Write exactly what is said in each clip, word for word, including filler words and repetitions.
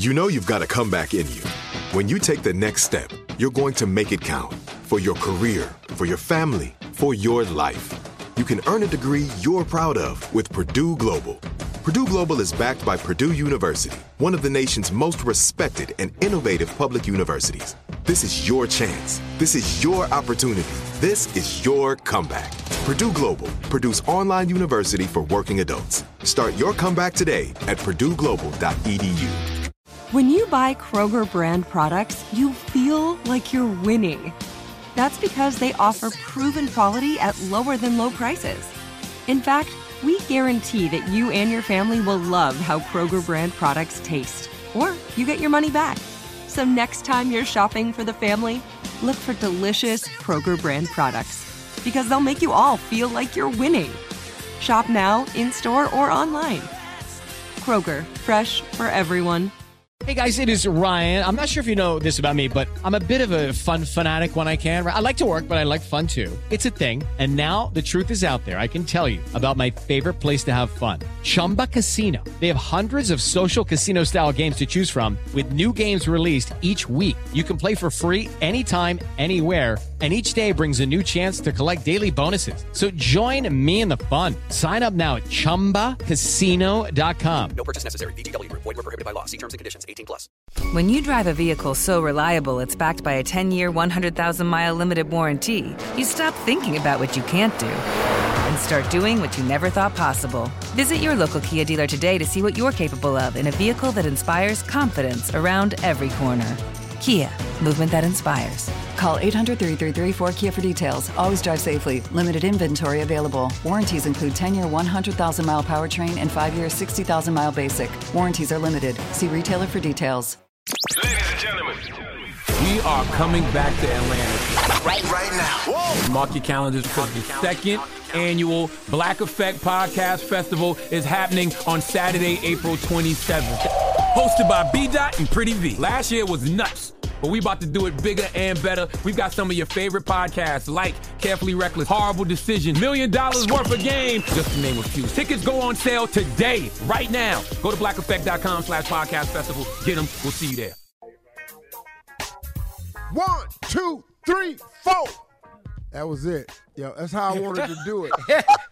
You know you've got a comeback in you. When you take the next step, you're going to make it count for your career, for your family, for your life. You can earn a degree you're proud of with Purdue Global. Purdue Global is backed by Purdue University, one of the nation's most respected and innovative public universities. This is your chance. This is your opportunity. This is your comeback. Purdue Global, Purdue's online university for working adults. Start your comeback today at purdue global dot e d u. When you buy Kroger brand products, you feel like you're winning. That's because they offer proven quality at lower than low prices. In fact, we guarantee that you and your family will love how Kroger brand products taste, or you get your money back. So next time you're shopping for the family, look for delicious Kroger brand products, because they'll make you all feel like you're winning. Shop now, in-store, or online. Kroger, fresh for everyone. Hey guys, it is Ryan. I'm not sure if you know this about me, but I'm a bit of a fun fanatic when I can. I like to work, but I like fun too. It's a thing. And now the truth is out there. I can tell you about my favorite place to have fun. Chumba Casino. They have hundreds of social casino style games to choose from with new games released each week. You can play for free anytime, anywhere. And each day brings a new chance to collect daily bonuses. So join me in the fun. Sign up now at chumba casino dot com. No purchase necessary. V G W. Void where prohibited by law. See terms and conditions. eighteen plus. When you drive a vehicle so reliable it's backed by a ten-year, one hundred thousand mile limited warranty, you stop thinking about what you can't do and start doing what you never thought possible. Visit your local Kia dealer today to see what you're capable of in a vehicle that inspires confidence around every corner. Kia, movement that inspires. Call eight hundred, three three three, four K I A for details. Always drive safely. Limited inventory available. Warranties include ten-year, one hundred thousand mile powertrain and five-year, sixty thousand mile basic. Warranties are limited. See retailer for details. Ladies and gentlemen, we are coming back to Atlanta. Right, right now. Whoa. Mark your calendars because the second annual Black Effect Podcast Festival is happening on Saturday, April twenty-seventh. Hosted by B-Dot and Pretty V. Last year was nuts, but we about to do it bigger and better. We've got some of your favorite podcasts like Carefully Reckless, Horrible Decision, Million Dollars Worth of Game, just to name a few. Tickets go on sale today, right now. Go to black effect dot com slash podcast festival. Get them. We'll see you there. One, two, three, four. That was it. Yo, that's how I wanted to do it.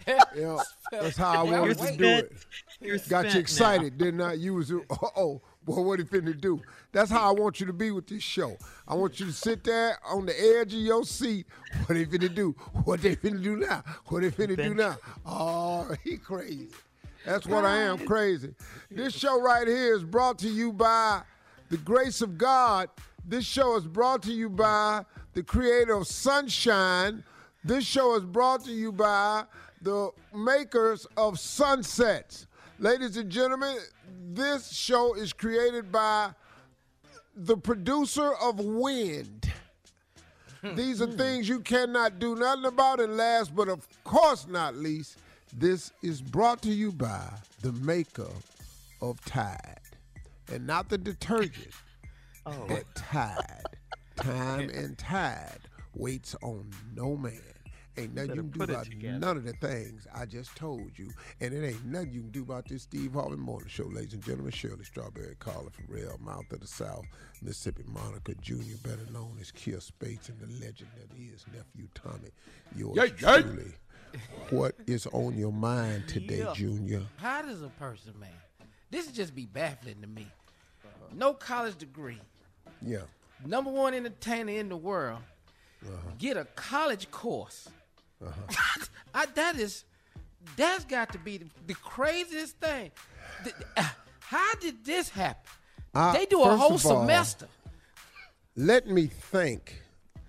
Yo, that's how I wanted to do it. Got you excited, didn't I? You was, uh-oh, boy, what he finna do? That's how I want you to be with this show. I want you to sit there on the edge of your seat. What they finna do? What they finna do now? What they finna do now? Oh, he crazy. That's what I am, crazy. This show right here is brought to you by the grace of God. This show is brought to you by the creator of Sunshine. This show is brought to you by the makers of Sunsets. Ladies and gentlemen, this show is created by the producer of Wind. These are things you cannot do nothing about. And last but of course not least, this is brought to you by the maker of Tide. And not the detergent, oh. but Tide. Time and Tide waits on no man. Ain't nothing you can do about none of the things I just told you. And it ain't nothing you can do about this Steve Harvey Morning Show, ladies and gentlemen. Shirley Strawberry, Carla Farrell, Mouth of the South, Mississippi Monica Junior, better known as Kia Spates, and the legend that is nephew Tommy. Yours yay, truly. Yay. What is on your mind today, yeah. Junior? How does a person, man? This would just be baffling to me. Uh-huh. No college degree. Yeah. Number one entertainer in the world. Uh-huh. Get a college course. Uh-huh. I, that is, that's got to be the, the craziest thing. The, uh, how did this happen? Uh, they do a whole semester. All, let me thank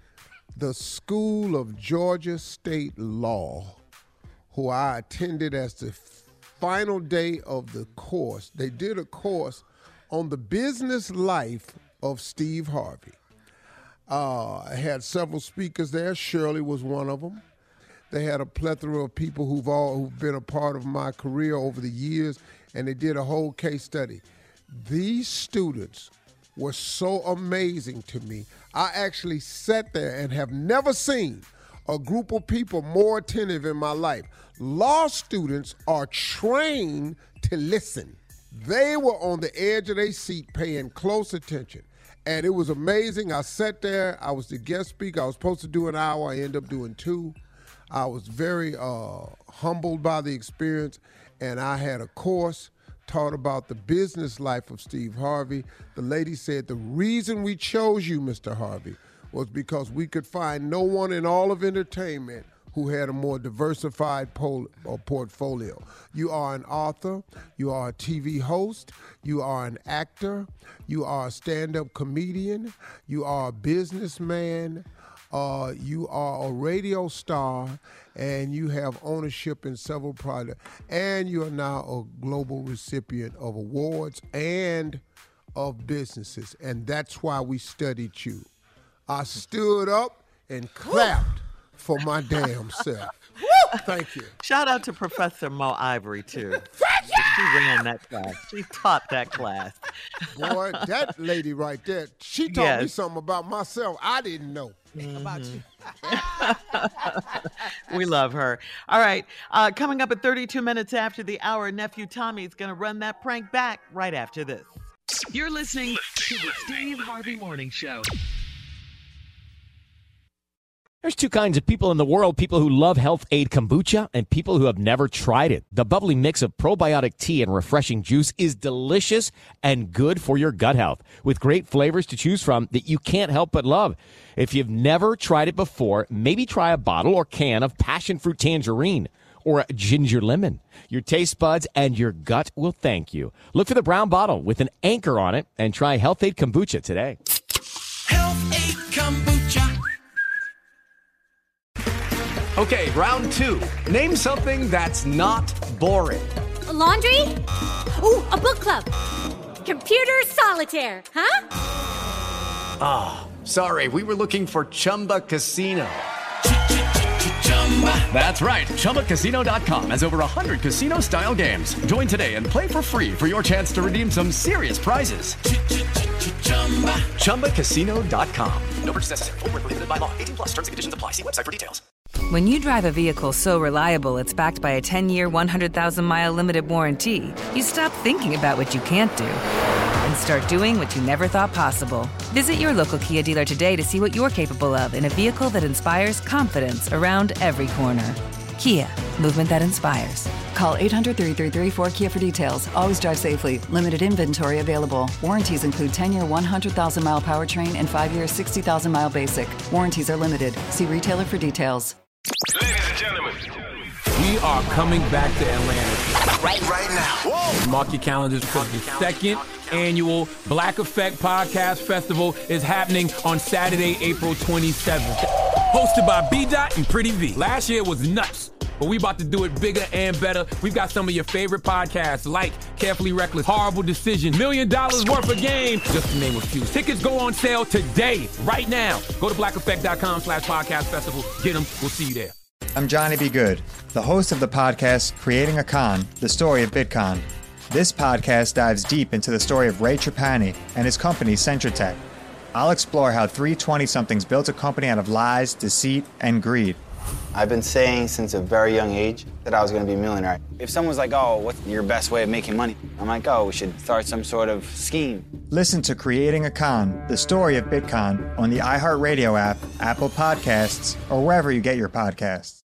the School of Georgia State Law, who I attended as the final day of the course. They did a course on the business life of Steve Harvey. Uh, I had several speakers there. Shirley was one of them. They had a plethora of people who've all who've been a part of my career over the years, and they did a whole case study. These students were so amazing to me. I actually sat there and have never seen a group of people more attentive in my life. Law students are trained to listen. They were on the edge of their seat paying close attention. And it was amazing. I sat there. I was the guest speaker. I was supposed to do an hour. I ended up doing two. I was very uh, humbled by the experience. And I had a course taught about the business life of Steve Harvey. The lady said, the reason we chose you, Mister Harvey, was because we could find no one in all of entertainment who had a more diversified pol- or portfolio. You are an author, you are a T V host, you are an actor, you are a stand-up comedian, you are a businessman, uh, you are a radio star, and you have ownership in several products. And you are now a global recipient of awards and of businesses. And that's why we studied you. I stood up and clapped for my damn self. Thank you. Shout out to Professor Mo Ivory, too. She ran that class. She taught that class. Boy, that lady right there, she taught Yes. me something about myself I didn't know. About you. We love her. All right. Uh, coming up at thirty-two minutes after the hour, nephew Tommy is going to run that prank back right after this. You're listening to the Steve Harvey Morning Show. There's two kinds of people in the world, people who love Health Aid Kombucha and people who have never tried it. The bubbly mix of probiotic tea and refreshing juice is delicious and good for your gut health, with great flavors to choose from that you can't help but love. If you've never tried it before, maybe try a bottle or can of passion fruit tangerine or ginger lemon. Your taste buds and your gut will thank you. Look for the brown bottle with an anchor on it and try Health Aid Kombucha today. Health Aid Kombucha. Okay, round two. Name something that's not boring. A laundry? Ooh, a book club. Computer solitaire, huh? Ah, oh, sorry, we were looking for Chumba Casino. That's right, Chumba Casino dot com has over one hundred casino-style games. Join today and play for free for your chance to redeem some serious prizes. Chumba Casino dot com. No purchase necessary. Void where prohibited by law. eighteen plus terms and conditions apply. See website for details. When you drive a vehicle so reliable it's backed by a ten-year, one hundred thousand mile limited warranty, you stop thinking about what you can't do and start doing what you never thought possible. Visit your local Kia dealer today to see what you're capable of in a vehicle that inspires confidence around every corner. Kia, movement that inspires. Call eight hundred, three three three, four K I A for details. Always drive safely. Limited inventory available. Warranties include ten-year, one hundred thousand mile powertrain and five-year, sixty thousand mile basic. Warranties are limited. See retailer for details. Ladies and gentlemen, we are coming back to Atlanta. Right, right now. Whoa. Mark your calendars because the second annual Black Effect Podcast Festival is happening on Saturday, April twenty-seventh. Hosted by B-Dot and Pretty V. Last year was nuts, but we about to do it bigger and better. We've got some of your favorite podcasts like Carefully Reckless, Horrible Decision, Million Dollars Worth of Game, just to name a few. Tickets go on sale today, right now. Go to black effect dot com slash podcast festival. Get them. We'll see you there. I'm Johnny B. Good, the host of the podcast Creating a Con, the story of Bitcoin. This podcast dives deep into the story of Ray Trapani and his company Centratech. I'll explore how three twenty-somethings built a company out of lies, deceit, and greed. I've been saying since a very young age that I was going to be a millionaire. If someone's like, oh, what's your best way of making money? I'm like, oh, we should start some sort of scheme. Listen to Creating a Con, the story of Bitcoin on the iHeartRadio app, Apple Podcasts, or wherever you get your podcasts.